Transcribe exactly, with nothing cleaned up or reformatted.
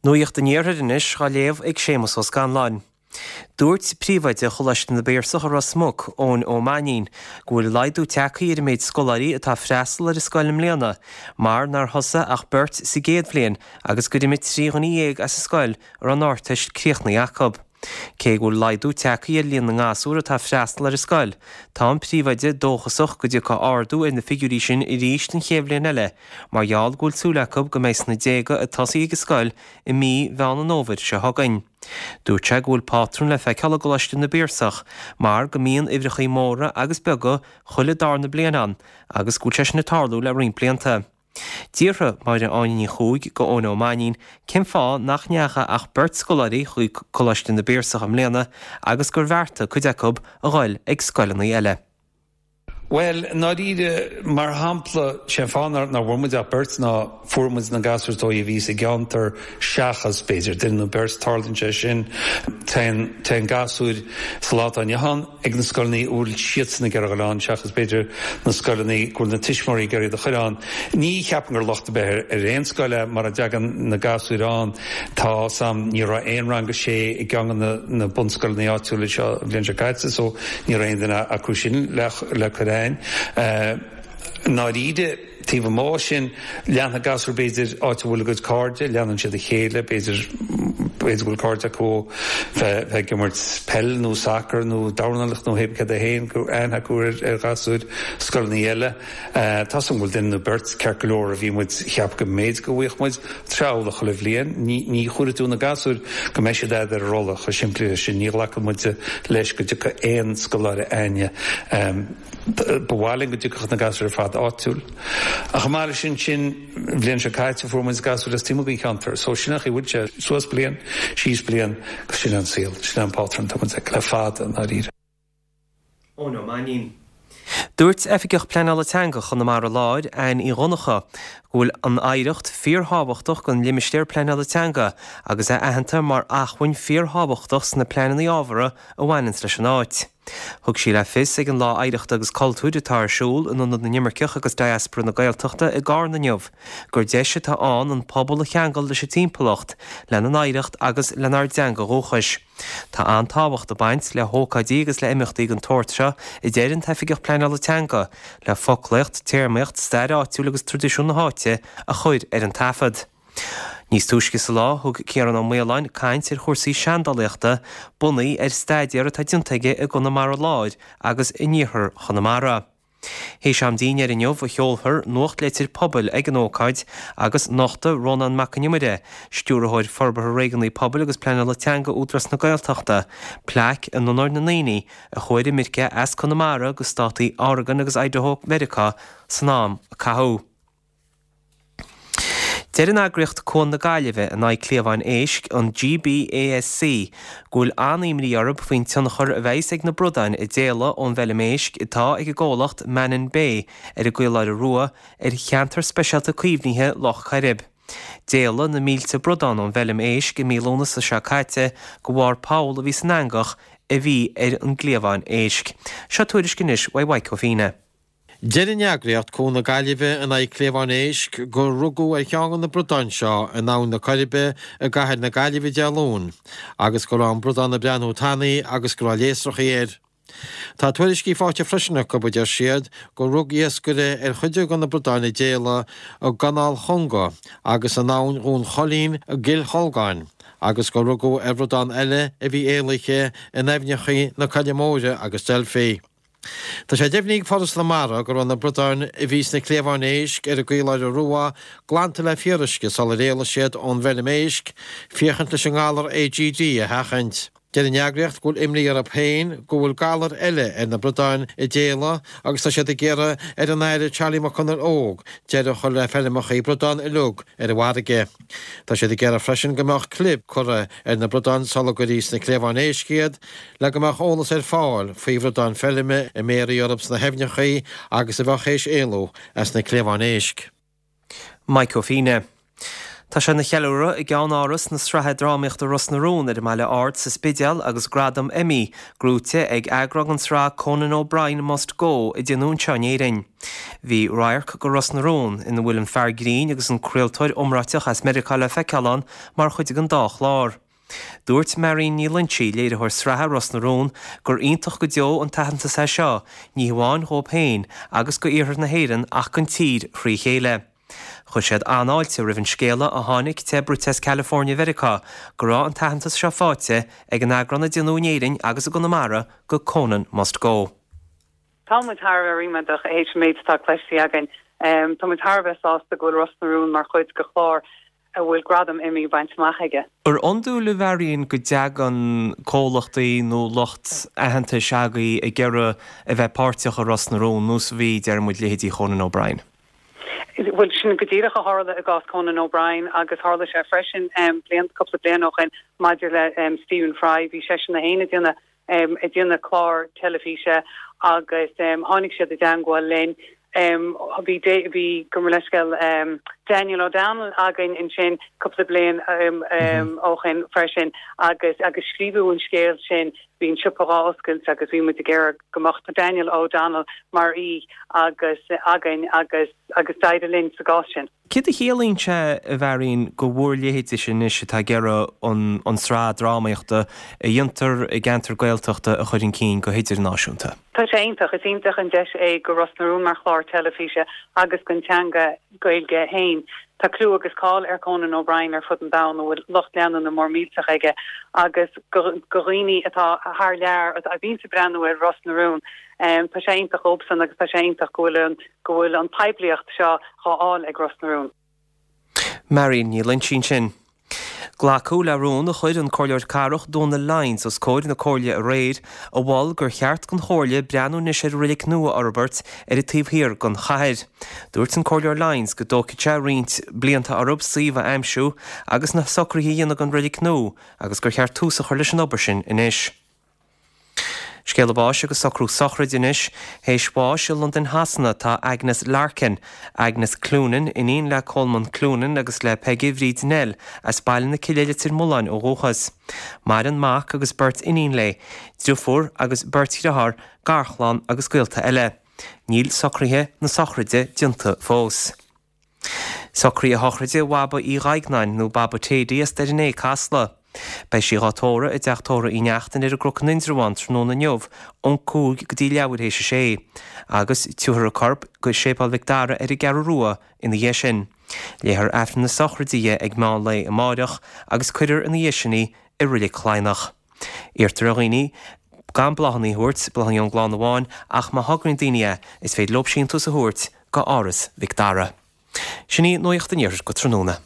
Nuíocht den éire inis ga léamh ag sémas os gan láin. Dúirt príomhaide choláiste na béarsacha rasmug ón Ómánín gúil laidú teacaí ar méid scolarí atá freastal ar scoilim léana, mar nar thosa ach beirt sa géad bhliain agus go imid tríochaní éag as sa scoil ar an áirteist críochna Jacob. Cé gúil laidú teacaí ar líon na ngáasúr atá freastal ar scoil, tá an príomhaide dóchasach go dtí cá ardú in na figurí sin i ríist an chéimhlíon eile, mar gheall gúil tú Jacob go méis na déga a tosaí go scoil i mí bhean an óvid se thagainn. Dúirte gúil pátrún le feiceála go leiste na béarsach, mar go míon ibhrechaí móra agus bega chuile darna blian an, agus gúil teis na tarlú le rion blianta. Díortha mar an áiní chúig go ón Ómánín cin fá nach neacha ach beirt scolarí chuig choláiste na béarsach am léana agus gur bhearta chu Jacob a gháil ag scoileanna eile. Well, ná ide mar hampla sé fánar na bhfuid a beirt na fuormuid na gasúir dói a vís a geantar seachas béidir den na beirt tarlinse sin ten gasúir salát an jahan ag na scoilnaí úil siatsna gar galán seachas béidir na scoilnaí gúil na tiismorí garí de chorán. Ní cheapan gur lochta beir ar réon scoile mar a deagan na gasúir an tá sam ní ra éon ranga sé i gangan na bunscoilnaí áitiúla seo bblion se caite, so ní ra éon dana a cruisin le le Uh, ná ide tíomh má sin leanana gasúir béidir áite bhfuil go cárde, leanan siad a chéile béidir béidir bhfuil cárde có bheith gimmart pell nó sacr nó darnalacht nó hebcad a héin go ainthe cuair ar gasúir scoilnaí eile. Tá san bhfuil den na beirt cearcolóir a bhí muid cheap go méid go bhuiich treála chu le bblion, ní chuirú na gasúir go méis sé ar rolla chu siimplí sin ní lecha muide leis go dtí éon scoláire aine bhhailinn go dtí na gasúir fad áitiúil. A chamara sin sin bblion se caite fuormuid gasúir as tímagaí cantar, so sinach i bhuiid se suas blian, síos blian go sin an síl, sin an pátran tá le fad an ríre. Ó nó Mánín. Dúirt efigech pleanála teanga chun na mar a láid an í ronacha gúil an éireacht fíorthábhachtach gon limistéir pleanála teanga agus é aitheanta mar achhain fíorthábhachtach na pleanaí ábhara a bhhainint leis an áit. Thug sí le fis ag an lá éireacht agus cultúid atá siúil in na nimmerceach agus diaspora na Gaeltachta i gcár na neamh, gur deise tá an an pobl a cheangal leis a timpplacht len an éireacht agus lenar deanga róchais. Tá an tábhacht a baint le hócadí agus le imimeachtaí an tuairte i dtéireann taifigech pleanála teanga le foclacht, téirmeacht, stair áitiúil agus tradiisiún na háite a chuir ar an tafad. Níos túisce sa lá thug Ciaran Ó Maolainn caint ar chórsaí seandálaíochta bunaí ar staidear a taidiúntaige i gona mar a láid agus i níothar Chonamara. Héis am daoine ar inniuh a cheolthar nuacht leitir pobl ag an ócaid agus nachta Ronan McNimide, stúrathóid forbartha régannaí pobl agus pleanála teanga útras na Gaeltachta, pleaic in nonir na naoine a chuir i mirce as Connemara agus státaí Oregon agus Idaho, America san nám a cathú. Deir an agriocht cón na Gaillimhe an ag cléamháin éisc an G B A S C gúil aníomí Eorp faoin tionchar a bheits ag na brodain i déala ón bheile éisc itá ag a ggólacht Manning Bay ar a gcuileáid a rua ar cheantar speisialta cuimhníthe Loch Carib. Déala na mílte brodain ón bheile éisc i mílóna sa seacaite go bhhar Paul a bhí san angach a bhí ar an gléamháin éisc. Se tuairis cinis wa Waicofíne. Deir an eagraíocht cón na Gaillimhe an ag cléamháin éisc go rugú ar cheangan na brodain seo in nán na Caribe a gcathair na Gaillimhe dealún, agus go an brodain na breanú tanaí agus go léasrach éir. Tá tuairiscí fáte freisinach go bud ar siad go rug iascure ar chuide gan na brodain i déala a ganál Chonga agus an nán ún cholín a gil Holgáin, agus go rugú ar brodain eile a bhí éalacha in efnechaí na Caillimóide agus Delfaí. Tá sé deimhníigh fádas le mara gur an na brodain i bhís na cléamháin éisc ar a gcuileáid a rua glánta le fiorasce sal a réala siad ón bheile éisc fiechant leis an gálar A G D a heachant. Deir an eagraíocht gúil imní ar a péin go bhfuil galar eile ar na brodain i déala agus tá siad a ggéire ar an éire Charlie McConnell óg deir a chu le fellimechaí brodain i lug ar a bhhaige. Tá siad a ggéire freisin gomach clip chura ar na brodain sala go rís na cléamháin éisciad le gomach ólas ar fáil faoi brodain fellime i mérí Eorps na hefnechaí agus a bhechéis éalú as na cléamháin éisc. Waicofíne. Tá sé na cheúra i gceann áras na strathe drámaíocht a Ros na Rún ar meile ard sa Spideal agus gradam Emmy grúte ag agrag an srá Conan O'Brien Must Go i dionún teanéirin. Bhí rairc go Ros na Rún ina bhfuil an fear grín agus an craoltóir umráteach as Medicala feiceálan mar chuid an dách lár. Dúirt Mary ní Lynchí léire chuir srathe Ros na Rún gur ionintach go deo an taithanta sa seo, ní hamháin chomh féin agus go iarthar na héireann ach an tír chrí chéile. Chud siad anáilte ribhann scéala a tháinig te Brutas California Verica go rá an taithanta seo fáte ag an agran na dionúnéirin agus a go namara go Conan Must Go. Támuid thar rimadach éis méid tá cléistí agin. Támuid tharbheith ásta go Ros na Rún mar chuid go chlár a bhfuil gradam imi baint maithaige. Ar ondú le bharíonn go deag an cólachtaí nó locht aitheanta seagaí i gceire a bheith páirteach a Ros na Rún nús bhí dearmid léhétí Conan O'Brien. Bhfuil sin go dtíireach a hála a gás Conan O'Brien agus hála sé freisin blian coppla blianach in maidir le Stephen Fry bhí sé sin na héine dtíanana i dtíanana chlár telefíse agus tháinig siad a deangáil linn. Um, bhí bhí go leiscail um, Daniel O'Donnell again in sin couple blian um, um, óchan freisin agus agus scríbú an scéal sin bhín sipará oscail agus bhí mu ggéir gomacht Daniel O'Donnell mar í agus again agus agus daide linn sa gás sin. Cid a chéalainn se a bharíonn go bhfuir léhéite sin is tá gceire an srá drámaíochta a diontar i gceantar gailteachta a chuirn cín go héidir náisiúnta. Tá sé intach is intach an deis é go Ros na Rún mar chlár telefíse agus gon teanga gailge hain. Tá clú agus cáil ar Conan O'Brien ar fud an dán bhfuil locht leanan na mór mílteach aige agus goghine atá th lear a bhín sa brenn ar Ros na Rún. Um, tá sé intach óbsan agus tá sé intach gohfuil gohfuil an peibliacht seo chááil ag Ros na Rún. Mary ní Lynchín sin. Ghlacú le rún a chuid an choirleir carach dóna lines os cóir na cóirle a réid a bháil gur cheart gon chóirle breanú na sé rilik nua Arbert ar a tíbhír gon chaid. Dúirt an cóirleir lines go dócite rint blianta arab síomh aimsú agus na socraí dhéana gon rilik nó agus gur cheart túsa chuir leis an obair sin inis. Scéal báis agus socrú sochra dinis, hééis báis i London hasanna tá Agnes Larkin, Agnes Cloonan in on le Coleman Cloonan agus le Peggy Bhríd Nell as bailin na ciléile tir Mullain ó Róchas. Mar an Mac agus Bert iníon le, Dúfór agus Bertí Rahar, Garchlan agus Gaelta eile. Níl socríthe na sochraide dionta fós. Socrí a hochraide waba í Raignain nó baba tédaí as deidirné casla. Bei sí rátóra i d deachtóra í neachtain ar a grochan indraháin tróna neomh ón cúg go dtí leabhar éis sé, agus túthar a corp go sépal Vicdara ar i gearú rua ina dhé sin. Léthar efran na sochradíe ag má le a máideach agus cuidir ina dhé sinní i rilik chláinach. Irtar a riní, gan blahannaí thuirt blahan an gláán amháin ach má hagann daine is féad lob sin tú sa thuirt go áras Vicdara. Sinní nuocht an go tróna.